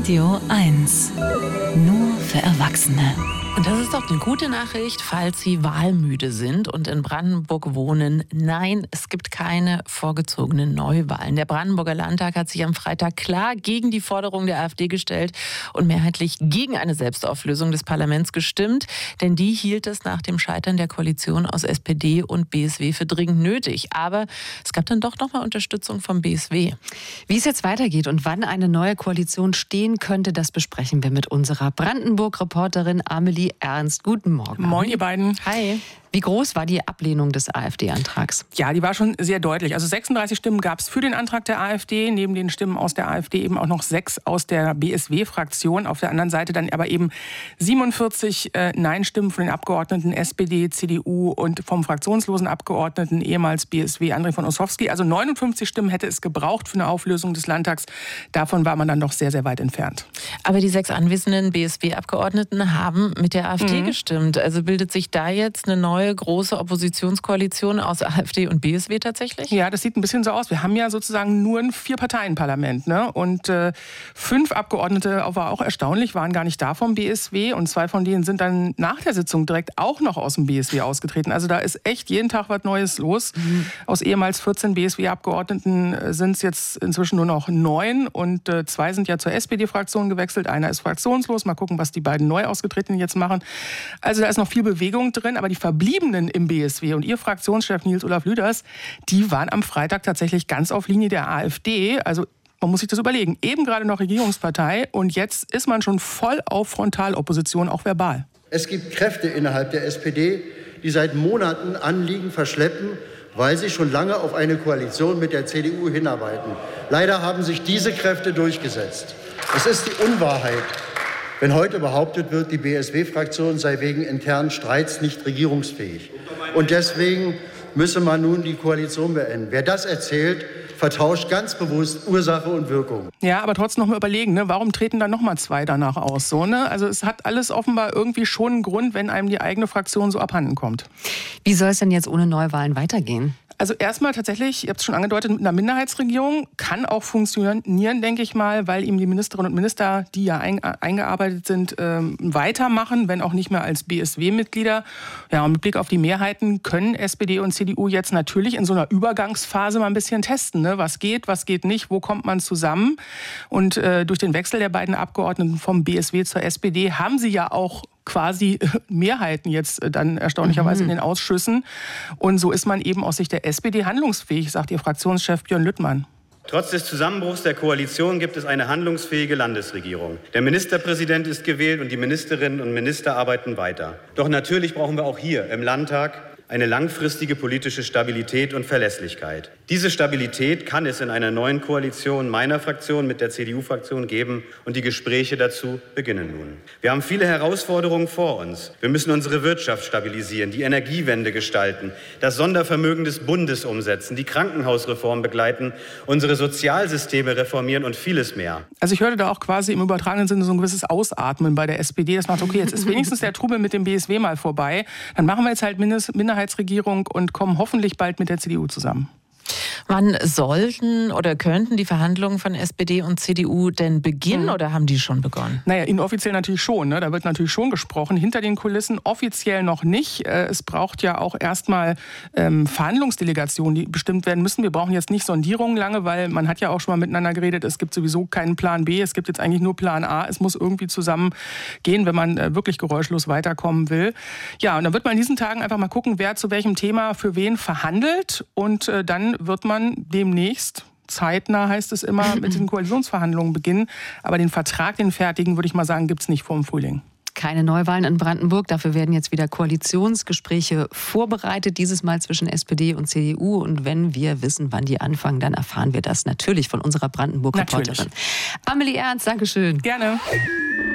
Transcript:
Radio 1. Nur für Erwachsene. Und das ist doch eine gute Nachricht, falls Sie wahlmüde sind und in Brandenburg wohnen. Nein, es gibt keine vorgezogenen Neuwahlen. Der Brandenburger Landtag hat sich am Freitag klar gegen die Forderung der AfD gestellt und mehrheitlich gegen eine Selbstauflösung des Parlaments gestimmt. Denn die hielt es nach dem Scheitern der Koalition aus SPD und BSW für dringend nötig. Aber es gab dann doch nochmal Unterstützung vom BSW. Wie es jetzt weitergeht und wann eine neue Koalition stehen könnte, das besprechen wir mit unserer Brandenburg-Reporterin Amelie Ernst. Guten Morgen. Moin, ihr beiden. Hi. Wie groß war die Ablehnung des AfD-Antrags? Ja, die war schon sehr deutlich. Also 36 Stimmen gab es für den Antrag der AfD, neben den Stimmen aus der AfD eben auch noch 6 aus der BSW-Fraktion. Auf der anderen Seite dann aber eben 47 Nein-Stimmen von den Abgeordneten SPD, CDU und vom fraktionslosen Abgeordneten ehemals BSW André von Ossowski. Also 59 Stimmen hätte es gebraucht für eine Auflösung des Landtags. Davon war man dann noch sehr, sehr weit entfernt. Aber die 6 anwesenden BSW-Abgeordneten haben mit der AfD gestimmt. Also bildet sich da jetzt eine neue große Oppositionskoalition aus AfD und BSW tatsächlich? Ja, das sieht ein bisschen so aus. Wir haben ja sozusagen nur ein 4-Parteien-Parlament, ne? Und 5 Abgeordnete, war auch erstaunlich, waren gar nicht da vom BSW. Und 2 von denen sind dann nach der Sitzung direkt auch noch aus dem BSW ausgetreten. Also da ist echt jeden Tag was Neues los. Aus ehemals 14 BSW-Abgeordneten sind es jetzt inzwischen nur noch 9. Und 2 sind ja zur SPD-Fraktion gewechselt. Einer ist fraktionslos. Mal gucken, was die beiden neu Ausgetretenen jetzt machen. Also da ist noch viel Bewegung drin. Aber die Verbliebenen im BSW und ihr Fraktionschef Nils-Olaf Lüders, die waren am Freitag tatsächlich ganz auf Linie der AfD. Also man muss sich das überlegen. Eben gerade noch Regierungspartei und jetzt ist man schon voll auf Frontalopposition, auch verbal. Es gibt Kräfte innerhalb der SPD, die seit Monaten Anliegen verschleppen, weil sie schon lange auf eine Koalition mit der CDU hinarbeiten. Leider haben sich diese Kräfte durchgesetzt. Es ist die Unwahrheit, wenn heute behauptet wird, die BSW-Fraktion sei wegen internen Streits nicht regierungsfähig. Und deswegen müsse man nun die Koalition beenden. Wer das erzählt, vertauscht ganz bewusst Ursache und Wirkung. Ja, aber trotzdem noch mal überlegen, ne? Warum treten dann noch mal 2 danach aus? So, ne? Also es hat alles offenbar irgendwie schon einen Grund, wenn einem die eigene Fraktion so abhanden kommt. Wie soll es denn jetzt ohne Neuwahlen weitergehen? Also erstmal tatsächlich, ihr habt es schon angedeutet, mit einer Minderheitsregierung kann auch funktionieren, denke ich mal, weil eben die Ministerinnen und Minister, die ja eingearbeitet sind, weitermachen, wenn auch nicht mehr als BSW-Mitglieder. Ja, und mit Blick auf die Mehrheiten können SPD und CDU jetzt natürlich in so einer Übergangsphase mal ein bisschen testen, ne? Was geht nicht, wo kommt man zusammen? Und durch den Wechsel der beiden Abgeordneten vom BSW zur SPD haben sie ja auch quasi Mehrheiten jetzt dann erstaunlicherweise in den Ausschüssen. Und so ist man eben aus Sicht der SPD handlungsfähig, sagt ihr Fraktionschef Björn Lüttmann. Trotz des Zusammenbruchs der Koalition gibt es eine handlungsfähige Landesregierung. Der Ministerpräsident ist gewählt und die Ministerinnen und Minister arbeiten weiter. Doch natürlich brauchen wir auch hier im Landtag eine langfristige politische Stabilität und Verlässlichkeit. Diese Stabilität kann es in einer neuen Koalition meiner Fraktion mit der CDU-Fraktion geben und die Gespräche dazu beginnen nun. Wir haben viele Herausforderungen vor uns. Wir müssen unsere Wirtschaft stabilisieren, die Energiewende gestalten, das Sondervermögen des Bundes umsetzen, die Krankenhausreform begleiten, unsere Sozialsysteme reformieren und vieles mehr. Also ich hörte da auch quasi im übertragenen Sinne so ein gewisses Ausatmen bei der SPD. Das macht, okay, jetzt ist wenigstens der Trubel mit dem BSW mal vorbei. Dann machen wir jetzt halt Minderheitsregierung und kommen hoffentlich bald mit der CDU zusammen. Wann sollten oder könnten die Verhandlungen von SPD und CDU denn beginnen oder haben die schon begonnen? Naja, inoffiziell natürlich schon. Ne? Da wird natürlich schon gesprochen. Hinter den Kulissen offiziell noch nicht. Es braucht ja auch erstmal Verhandlungsdelegationen, die bestimmt werden müssen. Wir brauchen jetzt nicht Sondierungen lange, weil man hat ja auch schon mal miteinander geredet. Es gibt sowieso keinen Plan B. Es gibt jetzt eigentlich nur Plan A. Es muss irgendwie zusammengehen, wenn man wirklich geräuschlos weiterkommen will. Ja, und dann wird man in diesen Tagen einfach mal gucken, wer zu welchem Thema für wen verhandelt. Und dann wird man demnächst, zeitnah heißt es immer, mit diesen Koalitionsverhandlungen beginnen. Aber den Vertrag, den fertigen, würde ich mal sagen, gibt es nicht vor dem Frühling. Keine Neuwahlen in Brandenburg. Dafür werden jetzt wieder Koalitionsgespräche vorbereitet, dieses Mal zwischen SPD und CDU. Und wenn wir wissen, wann die anfangen, dann erfahren wir das natürlich von unserer Brandenburg-Reporterin. Amelie Ernst, Dankeschön. Gerne.